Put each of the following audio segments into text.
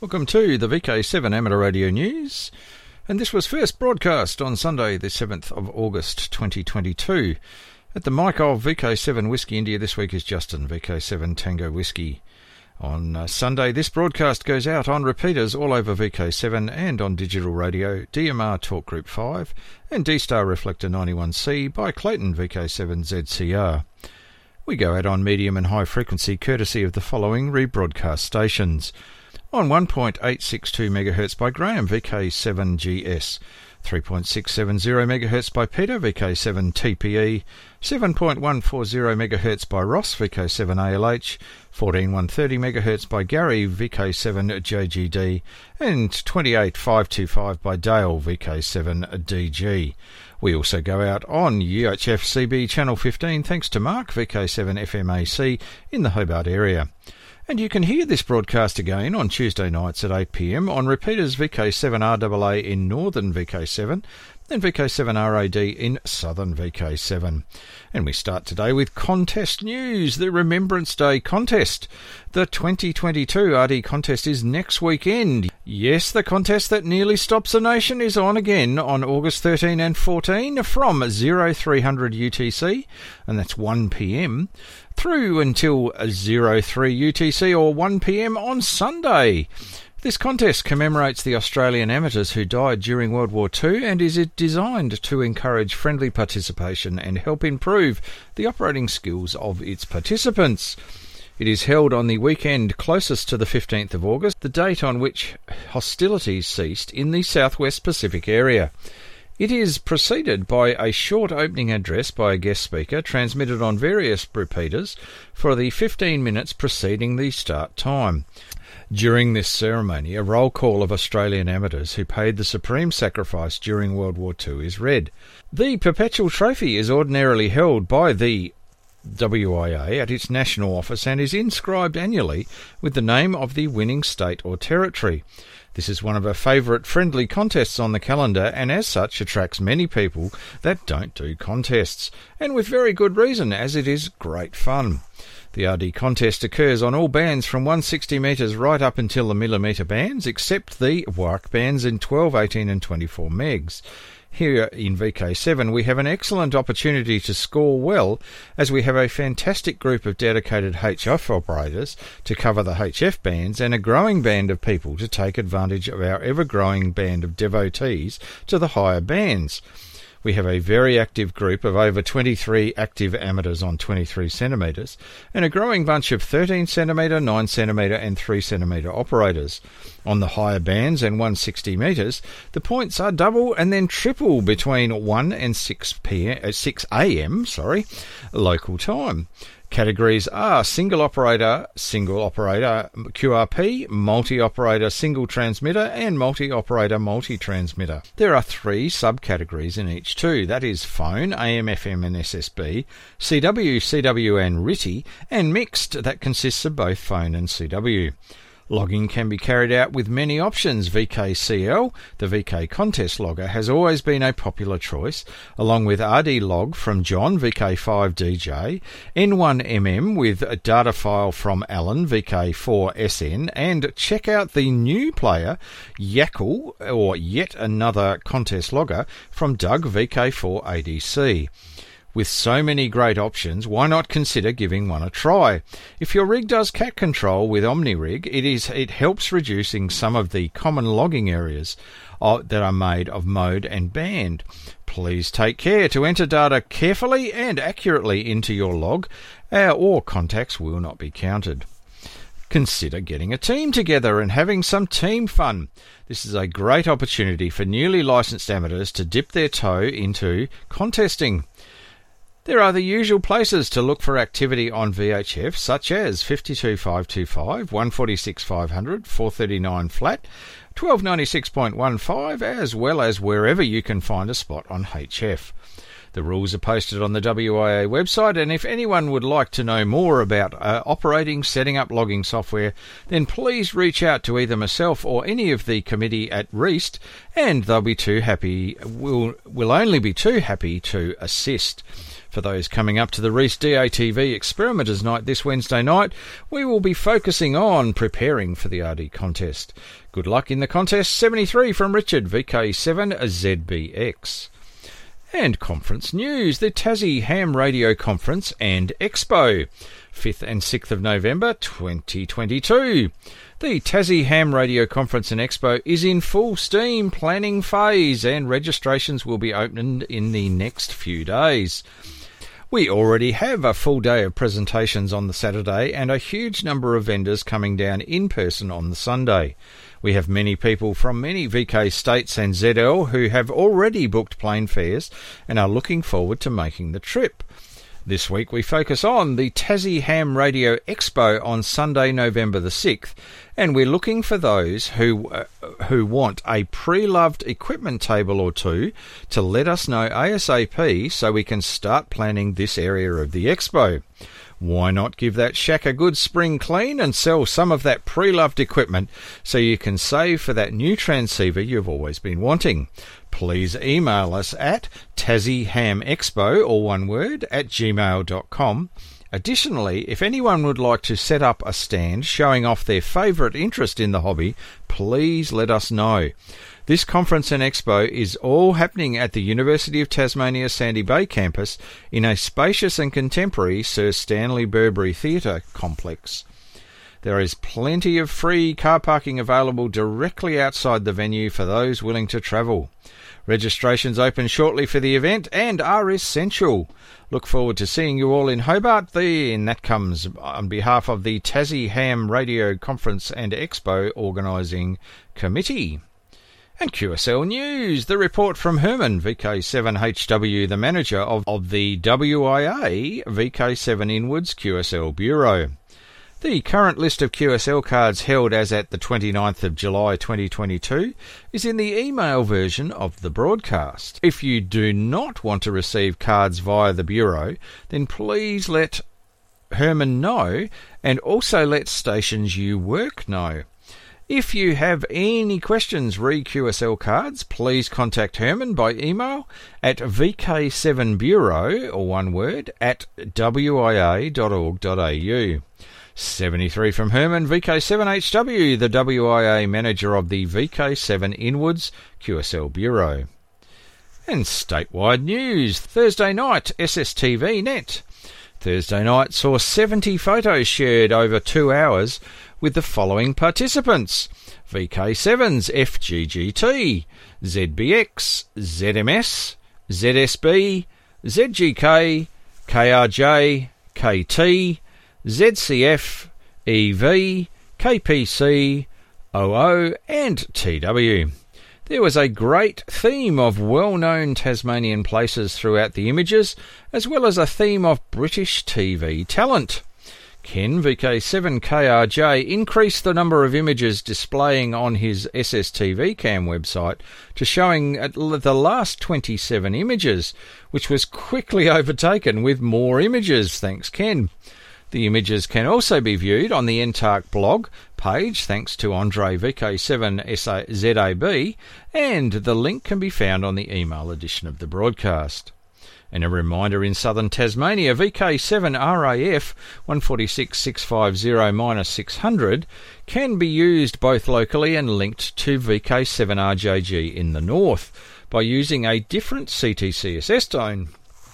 Welcome to the VK7 Amateur Radio News, and this was first broadcast on Sunday the 7th of August 2022. At the mic of VK7 Whiskey India this week is Justin, VK7 Tango Whiskey. On Sunday this broadcast goes out on repeaters all over VK7 and on digital radio, DMR Talk Group 5 and D-Star Reflector 91C by Clayton VK7 ZCR. We go out on medium and high frequency courtesy of the following rebroadcast stations. On 1.862 MHz by Graham, VK7GS, 3.670 MHz by Peter, VK7TPE, 7.140 MHz by Ross, VK7ALH, 14130 MHz by Gary, VK7JGD, and 28525 by Dale, VK7DG. We also go out on UHF CB Channel 15 thanks to Mark, VK7FMAC in the Hobart area. And you can hear this broadcast again on Tuesday nights at 8 p.m. on repeaters VK7RAA in northern VK7 and VK7RAD in southern VK7. And we start today with contest news, the Remembrance Day contest. The 2022 RD contest is next weekend. Yes, the contest that nearly stops a nation is on again on August 13 and 14 from 0300 UTC, and that's 1 p.m, through until 03 UTC or 1 p.m. on Sunday. This contest commemorates the Australian amateurs who died during World War II and is designed to encourage friendly participation and help improve the operating skills of its participants. It is held on the weekend closest to the 15th of August, the date on which hostilities ceased in the Southwest Pacific area. It is preceded by a short opening address by a guest speaker transmitted on various repeaters for the 15 minutes preceding the start time. During this ceremony, a roll call of Australian amateurs who paid the supreme sacrifice during World War II is read. The Perpetual Trophy is ordinarily held by the WIA at its national office and is inscribed annually with the name of the winning state or territory. This is one of our favourite friendly contests on the calendar and as such attracts many people that don't do contests, and with very good reason as it is great fun. The RD contest occurs on all bands from 160 metres right up until the millimetre bands, except the WARC bands in 12, 18 and 24 megs. Here in VK7 we have an excellent opportunity to score well, as we have a fantastic group of dedicated HF operators to cover the HF bands and a growing band of people to take advantage of our ever-growing band of devotees to the higher bands. We have a very active group of over 23 active amateurs on 23 centimetres and a growing bunch of 13 centimetre, 9 centimetre and 3 centimetre operators. On the higher bands and 160 metres, the points are double and then triple between 1 and 6 a.m. Local time. Categories are single operator, QRP, multi-operator, single transmitter, and multi-operator, multi-transmitter. There are 3 subcategories in each too, that is phone, AM, FM and SSB, CW, CW and RTTY, and mixed, that consists of both phone and CW. Logging can be carried out with many options. VKCL, the VK Contest Logger, has always been a popular choice, along with RD Log from John, VK5DJ, N1MM with a data file from Alan, VK4SN, and check out the new player, Yackle, or Yet Another Contest Logger, from Doug, VK4ADC. With so many great options, why not consider giving one a try? If your rig does cat control with OmniRig, it helps reducing some of the common logging areas that are made of mode and band. Please take care to enter data carefully and accurately into your log, or contacts will not be counted. Consider getting a team together and having some team fun. This is a great opportunity for newly licensed amateurs to dip their toe into contesting. There are the usual places to look for activity on VHF, such as 52525, 146.500, 439 flat, 1296.15, as well as wherever you can find a spot on HF. The rules are posted on the WIA website, and if anyone would like to know more about setting up logging software, then please reach out to either myself or any of the committee at REAST, and they'll be will only be too happy to assist. For those coming up to the Reese DATV Experimenters Night this Wednesday night, we will be focusing on preparing for the RD contest. Good luck in the contest. 73 from Richard, VK7 ZBX. And conference news, the Tassie Ham Radio Conference and Expo, 5th and 6th of November 2022. The Tassie Ham Radio Conference and Expo is in full steam planning phase and registrations will be opened in the next few days. We already have a full day of presentations on the Saturday and a huge number of vendors coming down in person on the Sunday. We have many people from many VK states and ZL who have already booked plane fares and are looking forward to making the trip. This week we focus on the Tassie Ham Radio Expo on Sunday, November the 6th, and we're looking for those who want a pre-loved equipment table or two to let us know ASAP so we can start planning this area of the expo. Why not give that shack a good spring clean and sell some of that pre-loved equipment so you can save for that new transceiver you've always been wanting? Please email us at tassiehamexpo, all one word, @gmail.com. Additionally, if anyone would like to set up a stand showing off their favourite interest in the hobby, please let us know. This conference and expo is all happening at the University of Tasmania Sandy Bay campus in a spacious and contemporary Sir Stanley Burbury Theatre complex. There is plenty of free car parking available directly outside the venue for those willing to travel. Registrations open shortly for the event and are essential. Look forward to seeing you all in Hobart, and that comes on behalf of the Tassie Ham Radio Conference and Expo Organising Committee. And QSL News, the report from Herman, VK7HW, the manager of the WIA VK7 Inwards QSL Bureau. The current list of QSL cards held as at the 29th of July 2022 is in the email version of the broadcast. If you do not want to receive cards via the Bureau, then please let Herman know and also let stations you work know. If you have any questions re QSL cards, please contact Herman by email at vk7bureau, or one word, @wia.org.au. 73 from Herman, VK7HW, the WIA manager of the VK7 Inwards QSL Bureau. And statewide news, Thursday night, SSTV Net. Thursday night saw 70 photos shared over 2 hours with the following participants: VK7's FGGT, ZBX, ZMS, ZSB, ZGK, KRJ, KT, ZCF, EV, KPC, OO and TW. There was a great theme of well-known Tasmanian places throughout the images, as well as a theme of British TV talent. Ken, VK7KRJ, increased the number of images displaying on his SSTV Cam website to showing the last 27 images, which was quickly overtaken with more images. Thanks, Ken. The images can also be viewed on the NTARC blog page, thanks to Andre VK7ZAB, and the link can be found on the email edition of the broadcast. And a reminder, in southern Tasmania, VK7RAF 146-650-600 can be used both locally and linked to VK7RJG in the north by using a different CTCSS tone,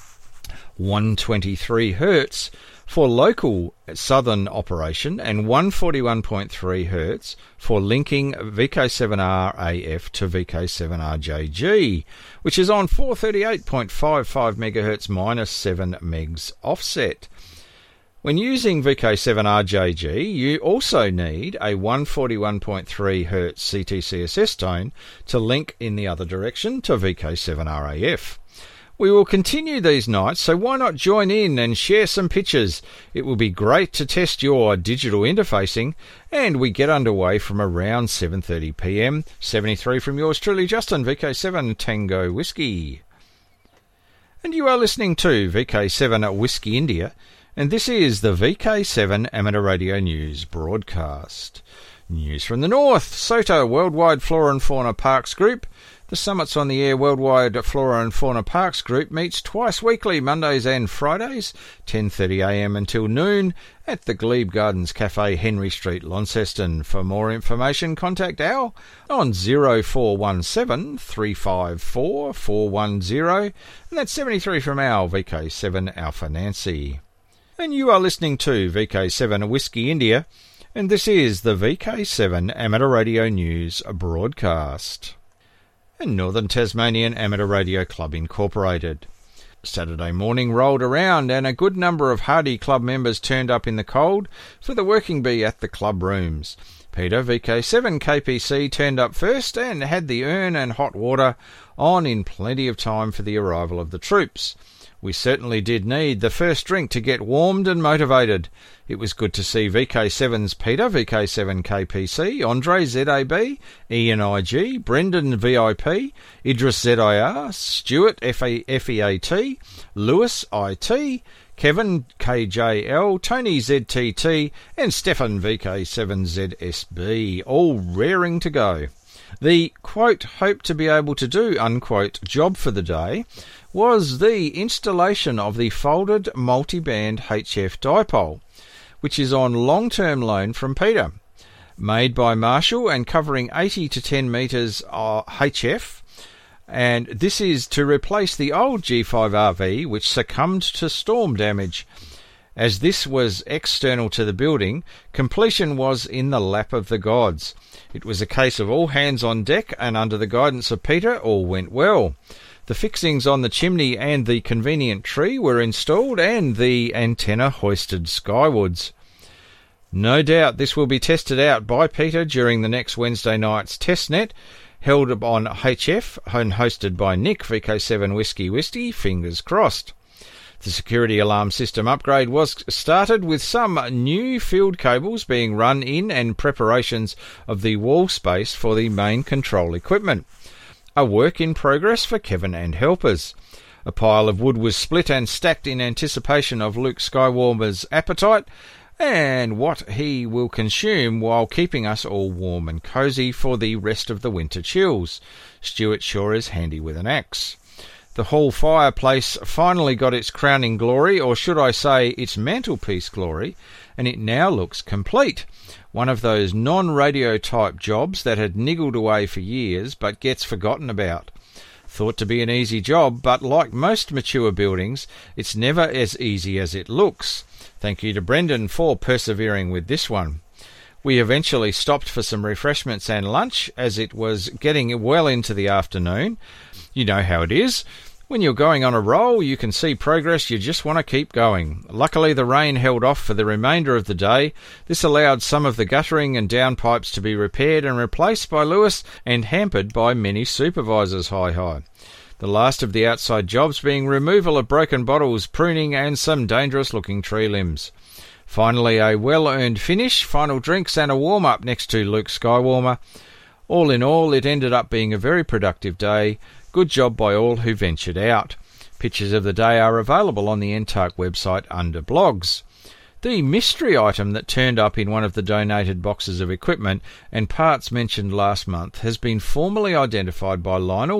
123 Hz for local southern operation and 141.3 Hz for linking VK7RAF to VK7RJG, which is on 438.55 MHz minus 7 megs offset. When using VK7RJG, you also need a 141.3 Hz CTCSS tone to link in the other direction to VK7RAF. We will continue these nights, so why not join in and share some pictures? It will be great to test your digital interfacing, and we get underway from around 7:30 p.m. 73 from yours truly, Justin, VK7 Tango Whiskey. And you are listening to VK7 Whiskey India, and this is the VK7 Amateur Radio News broadcast. News from the north, SOTA Worldwide Flora and Fauna Parks Group, The Summits on the Air Worldwide Flora and Fauna Parks group meets twice weekly, Mondays and Fridays, 10:30am until noon, at the Glebe Gardens Cafe, Henry Street, Launceston. For more information, contact Al on 0417 354 410, and that's 73 from Al, VK7 Alpha Nancy. And you are listening to VK7 Whiskey India, and this is the VK7 Amateur Radio News broadcast. And Northern Tasmanian Amateur Radio Club Incorporated. Saturday morning rolled around and a good number of hardy club members turned up in the cold for the working bee at the club rooms. Peter, VK7 KPC, turned up first and had the urn and hot water on in plenty of time for the arrival of the troops. We certainly did need the first drink to get warmed and motivated. It was good to see VK7's Peter, VK7 KPC, Andre ZAB, Ian IG, Brendan VIP, Idris ZIR, Stuart FEAT, Lewis IT, Kevin KJL, Tony ZTT, and Stefan VK7ZSB, all raring to go. The, quote, hope to be able to do, unquote, job for the day was the installation of the folded multi-band HF dipole, which is on long-term loan from Peter. Made by Marshall and covering 80 to 10 metres HF, and this is to replace the old G5RV which succumbed to storm damage. As this was external to the building, completion was in the lap of the gods. It was a case of all hands on deck, and under the guidance of Peter, all went well. The fixings on the chimney and the convenient tree were installed and the antenna hoisted skywards. No doubt this will be tested out by Peter during the next Wednesday night's testnet, held on HF and hosted by Nick, VK7 Whiskey, fingers crossed. The security alarm system upgrade was started with some new field cables being run in and preparations of the wall space for the main control equipment. A work in progress for Kevin and helpers. A pile of wood was split and stacked in anticipation of Luke Skywalker's appetite and what he will consume while keeping us all warm and cosy for the rest of the winter chills. Stuart sure is handy with an axe. The hall fireplace finally got its crowning glory, or should I say its mantelpiece glory, and it now looks complete. One of those non-radio type jobs that had niggled away for years but gets forgotten about. Thought to be an easy job, but like most mature buildings, it's never as easy as it looks. Thank you to Brendan for persevering with this one. We eventually stopped for some refreshments and lunch, as it was getting well into the afternoon. You know how it is. When you're going on a roll, you can see progress, you just want to keep going. Luckily, the rain held off for the remainder of the day. This allowed some of the guttering and downpipes to be repaired and replaced by Lewis, and hampered by many supervisors hi. The last of the outside jobs being removal of broken bottles, pruning, and some dangerous-looking tree limbs. Finally, a well-earned finish, final drinks, and a warm-up next to Luke Skywalker. All in all, it ended up being a very productive day. Good job by all who ventured out. Pictures of the day are available on the NTARC website under blogs. The mystery item that turned up in one of the donated boxes of equipment and parts mentioned last month has been formally identified by Lionel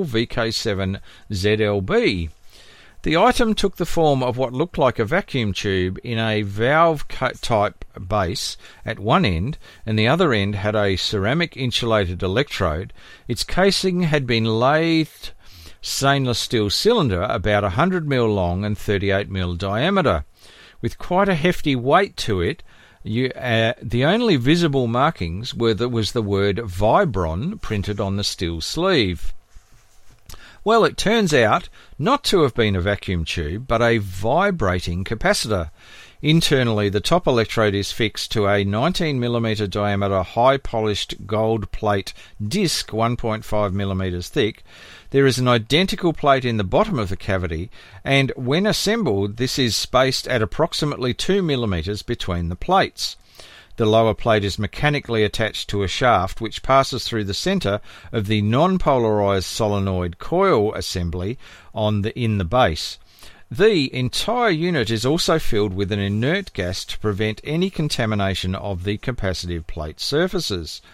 VK7ZLB. The item took the form of what looked like a vacuum tube in a valve-type base at one end, and the other end had a ceramic insulated electrode. Its casing had been lathed stainless steel cylinder about 100mm long and 38mm diameter. With quite a hefty weight to it, the only visible markings was the word Vibron printed on the steel sleeve. Well, it turns out not to have been a vacuum tube, but a vibrating capacitor. Internally, the top electrode is fixed to a 19mm diameter high-polished gold plate disc 1.5mm thick. There is an identical plate in the bottom of the cavity, and when assembled, this is spaced at approximately 2mm between the plates. The lower plate is mechanically attached to a shaft which passes through the centre of the non-polarised solenoid coil assembly in the base. The entire unit is also filled with an inert gas to prevent any contamination of the capacitive plate surfaces.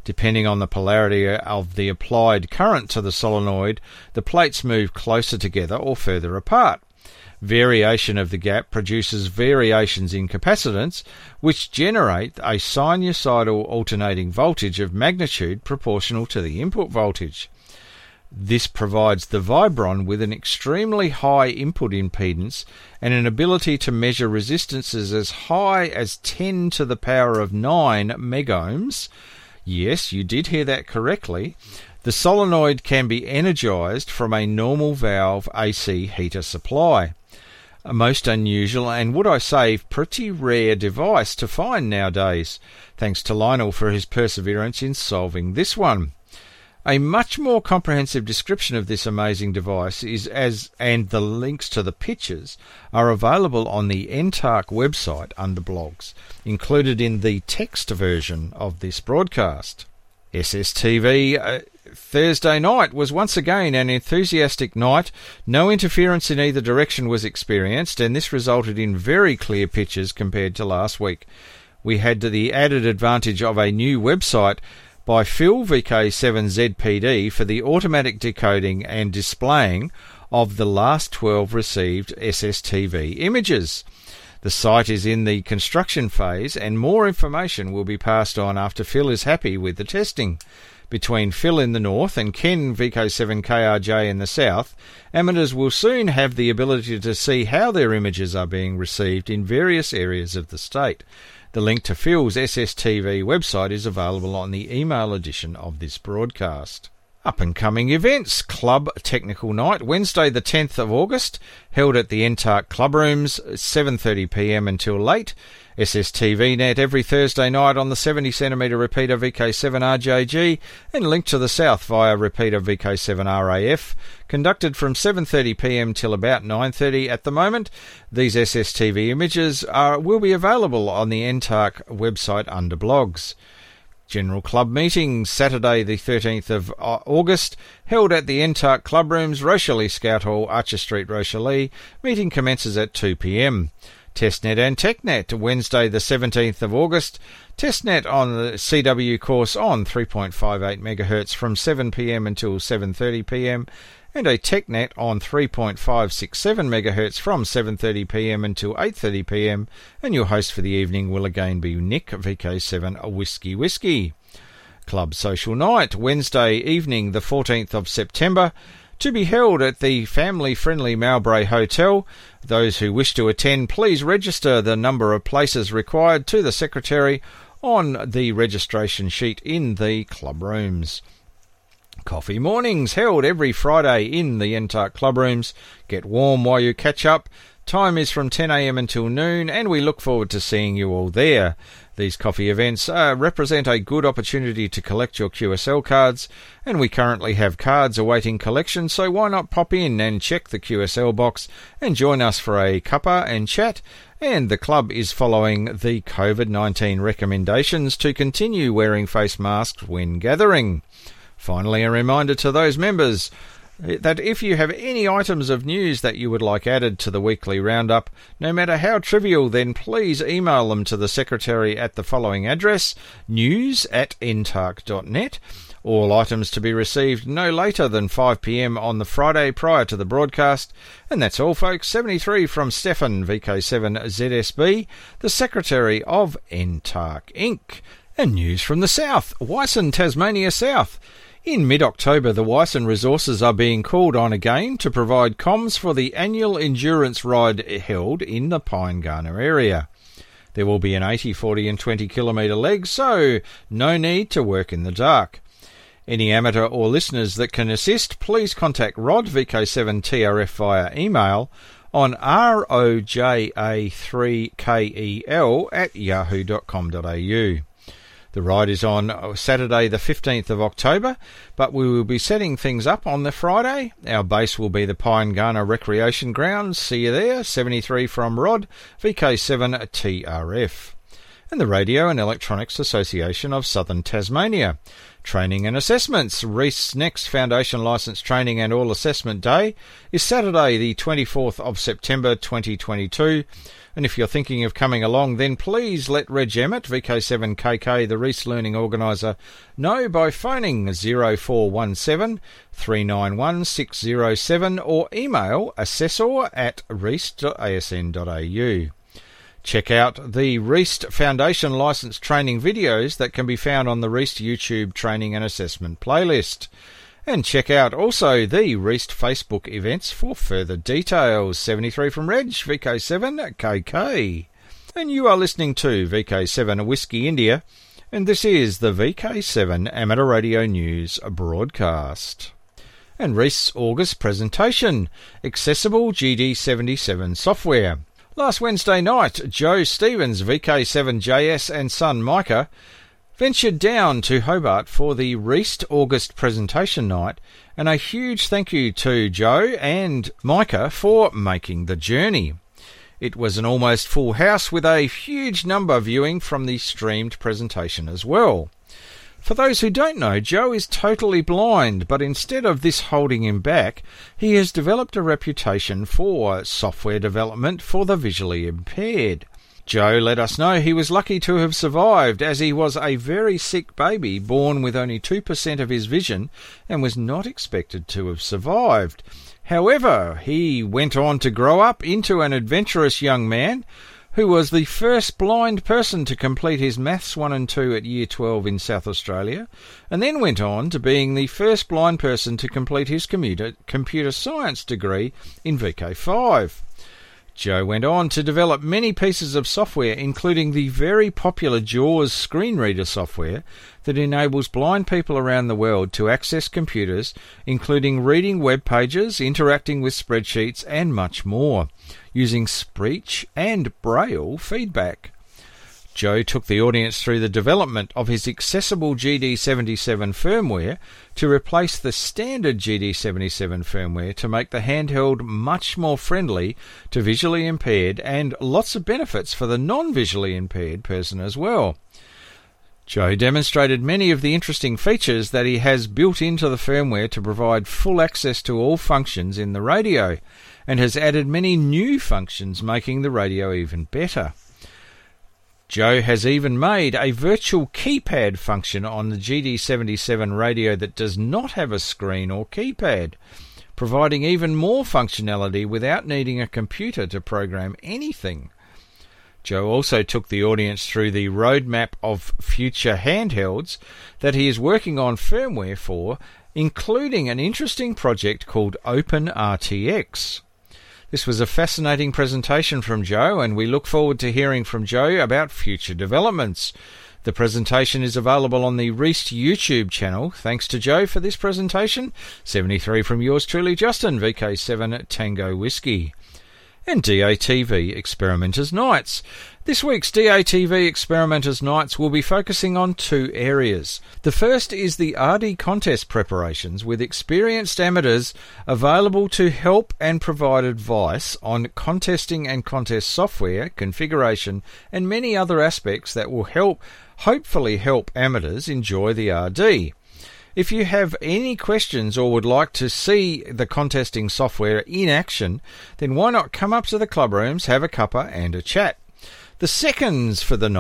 Depending on the polarity of the applied current to the solenoid, the plates move closer together or further apart. Variation of the gap produces variations in capacitance, which generate a sinusoidal alternating voltage of magnitude proportional to the input voltage. This provides the vibron with an extremely high input impedance and an ability to measure resistances as high as 10 to the power of 9 megohms. Yes, you did hear that correctly. The solenoid can be energized from a normal valve AC heater supply. A most unusual and, would I say, pretty rare device to find nowadays. Thanks to Lionel for his perseverance in solving this one. A much more comprehensive description of this amazing device and the links to the pictures are available on the NTARC website under blogs, included in the text version of this broadcast. SSTV Thursday night was once again an enthusiastic night. No interference in either direction was experienced, and this resulted in very clear pictures compared to last week. We had the added advantage of a new website by Phil VK7ZPD for the automatic decoding and displaying of the last 12 received SSTV images. The site is in the construction phase and more information will be passed on after Phil is happy with the testing. Between Phil in the north and Ken VK7KRJ in the south, amateurs will soon have the ability to see how their images are being received in various areas of the state. The link to Phil's SSTV website is available on the email edition of this broadcast. Up-and-coming events. Club Technical Night, Wednesday the 10th of August, held at the NTARC Club Rooms, 7:30pm until late. SSTV Net every Thursday night on the 70cm repeater VK7RJG and linked to the south via repeater VK7RAF. Conducted from 7:30pm till about 9:30 at the moment. These SSTV images will be available on the NTARC website under blogs. General Club meetings, Saturday the 13th of August, held at the NTARC Club Rooms, Rochelle Scout Hall, Archer Street, Rochelle. Meeting commences at 2pm. Testnet and TechNet, Wednesday the 17th of August. Testnet on the CW course on 3.58 MHz from 7pm until 7:30pm, and a TechNet on 3.567 MHz from 7:30pm until 8:30pm, and your host for the evening will again be Nick VK7 Whiskey. Club Social Night, Wednesday evening the 14th of September, to be held at the family-friendly Mowbray Hotel. Those who wish to attend, please register the number of places required to the secretary on the registration sheet in the club rooms. Coffee mornings, held every Friday in the NTARC Club Rooms. Get warm while you catch up. Time is from 10am until noon, and we look forward to seeing you all there. These coffee events represent a good opportunity to collect your QSL cards, and we currently have cards awaiting collection, so why not pop in and check the QSL box and join us for a cuppa and chat. And the club is following the COVID-19 recommendations to continue wearing face masks when gathering. Finally, a reminder to those members that if you have any items of news that you would like added to the weekly roundup, no matter how trivial, then please email them to the secretary at the following address, news@ntarc.net. All items to be received no later than 5pm on the Friday prior to the broadcast. And that's all, folks. 73 from Stefan, VK7ZSB, the secretary of NTARC Inc. And news from the south, Wyson, Tasmania South. In mid-October, the Wyson resources are being called on again to provide comms for the annual endurance ride held in the Pine-Garner area. There will be an 80, 40 and 20 kilometre leg, so no need to work in the dark. Any amateur or listeners that can assist, please contact Rod, VK7TRF, via email on roja3kel@yahoo.com.au. The ride is on Saturday the 15th of October, but we will be setting things up on the Friday. Our base will be the Pine-Garner Recreation Grounds. See you there. 73 from Rod, VK7TRF. and the Radio and Electronics Association of Southern Tasmania. Training and assessments. Reist's next Foundation Licence Training and All Assessment Day is Saturday the 24th of September 2022. And if you're thinking of coming along, then please let Reg Emmett, VK7KK, the Reist Learning Organiser, know by phoning 0417 391 607 or email assessor@reist.asn.au. Check out the Reist Foundation Licence Training videos that can be found on the Reist YouTube Training and Assessment playlist. And check out also the Reist Facebook events for further details. 73 from Reg, VK7KK. And you are listening to VK7 Whiskey India, and this is the VK7 Amateur Radio News broadcast. And Reist's August presentation, Accessible GD77 Software. Last Wednesday night, Joe Stevens, VK7JS and son Micah, ventured down to Hobart for the Reist August presentation night, and a huge thank you to Joe and Micah for making the journey. It was an almost full house with a huge number viewing from the streamed presentation as well. For those who don't know, Joe is totally blind, but instead of this holding him back, he has developed a reputation for software development for the visually impaired. Joe let us know he was lucky to have survived, as he was a very sick baby born with only 2% of his vision and was not expected to have survived. However, he went on to grow up into an adventurous young man who was the first blind person to complete his Maths 1 and 2 at Year 12 in South Australia, and then went on to being the first blind person to complete his computer science degree in VK5. Joe went on to develop many pieces of software, including the very popular JAWS screen reader software that enables blind people around the world to access computers, including reading web pages, interacting with spreadsheets, and much more, using speech and braille feedback. Joe took the audience through the development of his accessible GD77 firmware to replace the standard GD77 firmware to make the handheld much more friendly to visually impaired, and lots of benefits for the non-visually impaired person as well. Joe demonstrated many of the interesting features that he has built into the firmware to provide full access to all functions in the radio, and has added many new functions making the radio even better. Joe has even made a virtual keypad function on the GD77 radio that does not have a screen or keypad, providing even more functionality without needing a computer to program anything. Joe also took the audience through the roadmap of future handhelds that he is working on firmware for, including an interesting project called OpenRTX. This was a fascinating presentation from Joe, and we look forward to hearing from Joe about future developments. The presentation is available on the Reist YouTube channel. Thanks to Joe for this presentation. 73 from yours truly, Justin, VK7 Tango Whiskey. And DATV Experimenters Nights. This week's DATV Experimenters Nights will be focusing on two areas. The first is the RD contest preparations, with experienced amateurs available to help and provide advice on contesting and contest software, configuration, and many other aspects that will hopefully help amateurs enjoy the RD. If you have any questions or would like to see the contesting software in action, then why not come up to the club rooms, have a cuppa and a chat. The second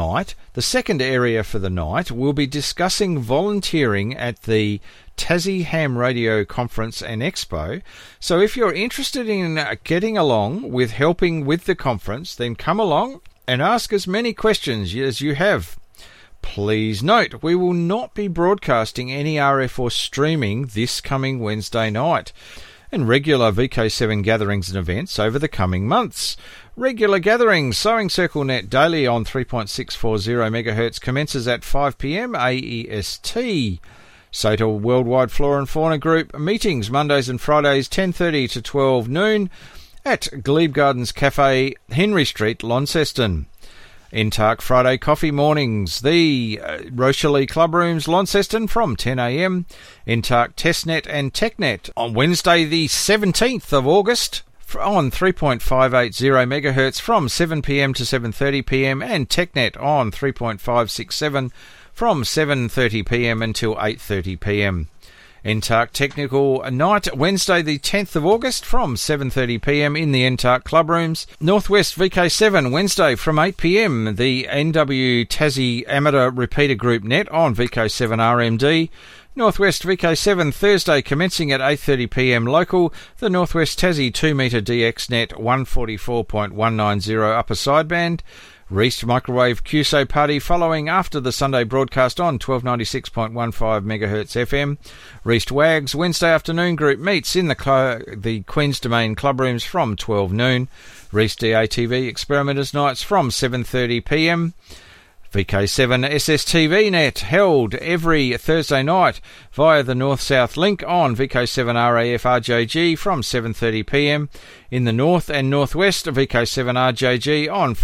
area for the night, will be discussing volunteering at the Tassie Ham Radio Conference and Expo. So if you're interested in getting along with helping with the conference, then come along and ask as many questions as you have. Please note, we will not be broadcasting any RF or streaming this coming Wednesday night, and regular VK7 gatherings and events over the coming months. Regular gatherings, Sewing Circle Net daily on 3.640 MHz commences at 5 p.m. AEST. SOTA Worldwide Flora and Fauna Group meetings Mondays and Fridays 10:30 to 12 noon at Glebe Gardens Cafe, Henry Street, Launceston. NTARC Friday coffee mornings, the Rochalie Club Rooms, Launceston from 10 a.m. NTARC Testnet and TechNet on Wednesday the 17th of August on 3.580 MHz from 7pm to 7:30pm, and TechNet on 3.567 from 7:30pm until 8:30pm. NTARC Technical Night, Wednesday the 10th of August from 7:30pm in the NTARC Club Rooms. Northwest VK7, Wednesday from 8pm. The NW Tassie Amateur Repeater Group Net on VK7 RMD. Northwest VK7, Thursday commencing at 8:30pm local. The Northwest Tassie 2 metre DX Net 144.190 upper sideband. Reist Microwave QSO Party following after the Sunday broadcast on 1296.15 MHz FM. Reist Wags Wednesday afternoon group meets in the Queen's Domain Club Rooms from 12 noon. Reist DATV Experimenters Nights from 7:30pm. VK7 SSTV Net held every Thursday night via the North-South link on VK7 RAF RJG from 7:30pm. In the North and Northwest, VK7 RJG on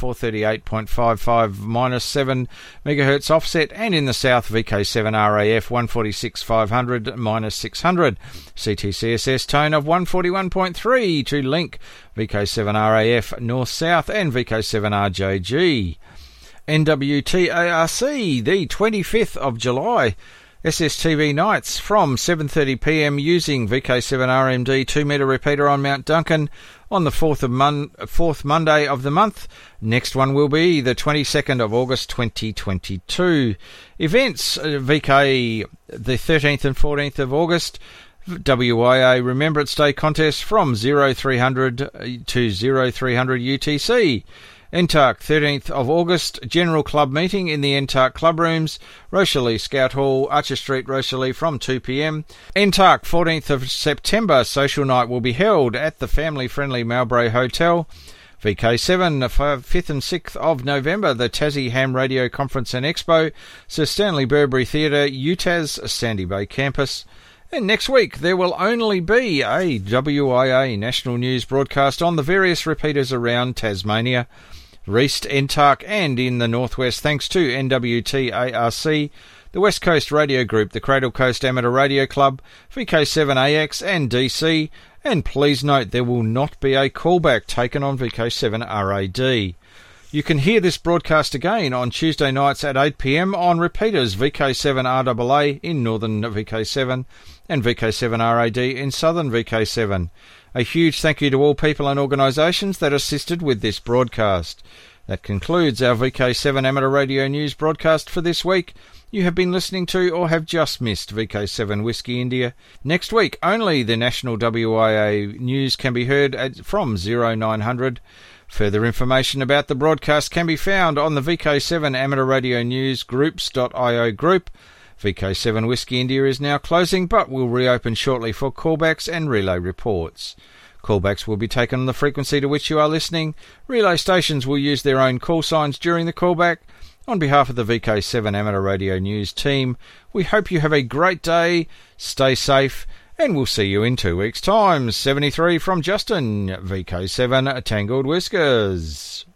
438.55-7 MHz offset, and in the South, VK7 RAF 146.500-600. CTCSS tone of 141.3 to link VK7 RAF North-South and VK7 RJG. NWTARC, the 25th of July, SSTV nights from 7:30pm using VK7 RMD 2 metre repeater on Mount Duncan on the 4th Monday of the month. Next one will be the 22nd of August 2022. Events, VK the 13th and 14th of August, WIA Remembrance Day contest from 0300 to 0300 UTC. NTARC 13th of August, General Club meeting in the NTARC Club Rooms, Rochelle Scout Hall, Archer Street, Rochelle from 2pm. NTARC 14th of September, Social Night will be held at the family-friendly Mowbray Hotel. VK7, 5th and 6th of November, the Tassie Ham Radio Conference and Expo, Sir Stanley Burberry Theatre, UTAS, Sandy Bay Campus. And next week there will only be a WIA national news broadcast on the various repeaters around Tasmania, Reist, NTARC and in the Northwest, thanks to NWTARC, the West Coast Radio Group, the Cradle Coast Amateur Radio Club, VK7AX and DC, and please note there will not be a callback taken on VK7 RAD. You can hear this broadcast again on Tuesday nights at 8pm on repeaters VK7 RAA in northern VK7 and VK7 RAD in southern VK7. A huge thank you to all people and organisations that assisted with this broadcast. That concludes our VK7 Amateur Radio News broadcast for this week. You have been listening to or have just missed VK7 Whiskey India. Next week, only the national WIA news can be heard from 0900. Further information about the broadcast can be found on the VK7 Amateur Radio News groups.io group. VK7 Whiskey India is now closing, but will reopen shortly for callbacks and relay reports. Callbacks will be taken on the frequency to which you are listening. Relay stations will use their own call signs during the callback. On behalf of the VK7 Amateur Radio News team, we hope you have a great day, stay safe, and we'll see you in 2 weeks' time. 73 from Justin, VK7 Tangled Whiskers.